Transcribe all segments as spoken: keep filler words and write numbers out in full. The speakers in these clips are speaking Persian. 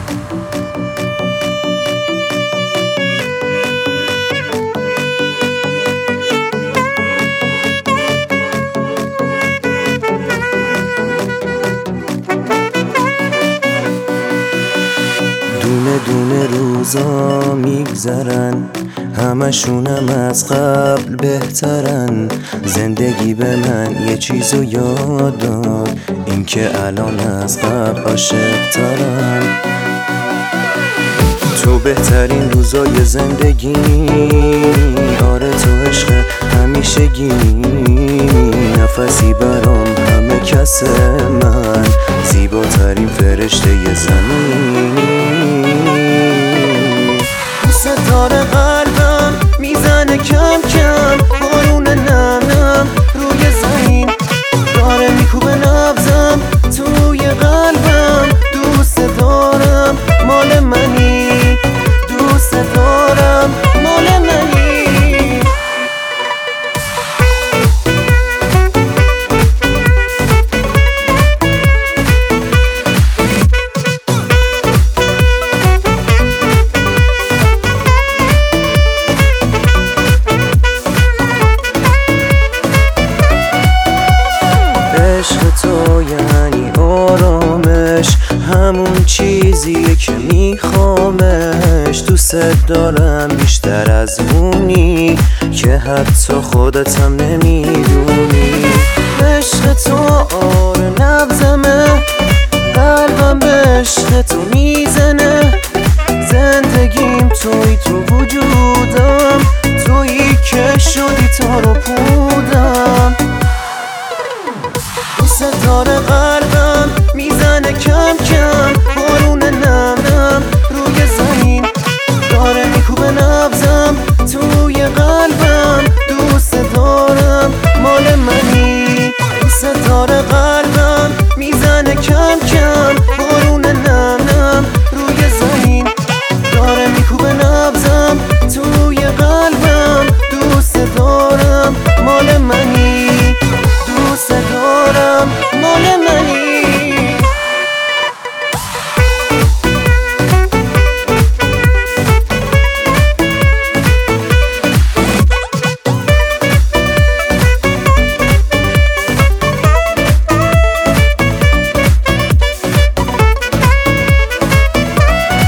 دونه دونه روزا میگذرن، همشونم از قبل بهترن. زندگی به من یه چیزو یاد داد، این که الان از قبل عاشق ترم. تو بهترین روزای زندگی، آره تو عشق همیشگی. نفسی برام همه کس من، زیباترین فرشته زمین. ستاره قلبم میزنه کم کم، بارون نم نم روی زمین داره میکوبه نبضم توی قلبم. دوست دارم مال منی، دوست دارم مال منی. عشق تو یعنی آرامش، همون چیزیه که میخوامش. دوست دارم بیشتر از اونی که حتی خودت هم نمیدونی. عشق تو آره نبضمه، قلبم به عشق تو میزنه. زندگیم توی تو وجودم، تویی که شدی تا رو پودم. ستاره قلبم میزنه کم کم، بارون نم نم روی زمین داره میکوبه نبضم توی قلبم. دوست دارم مال منی، ستاره قلبم میزنه کم کم، بارون نم نم روی زمین داره میکوبه نبضم توی قلبم. دوست دارم مال منی، دوست دارم مال منی.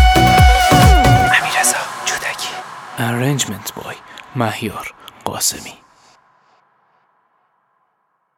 Arrangement by مهیار قاسمی.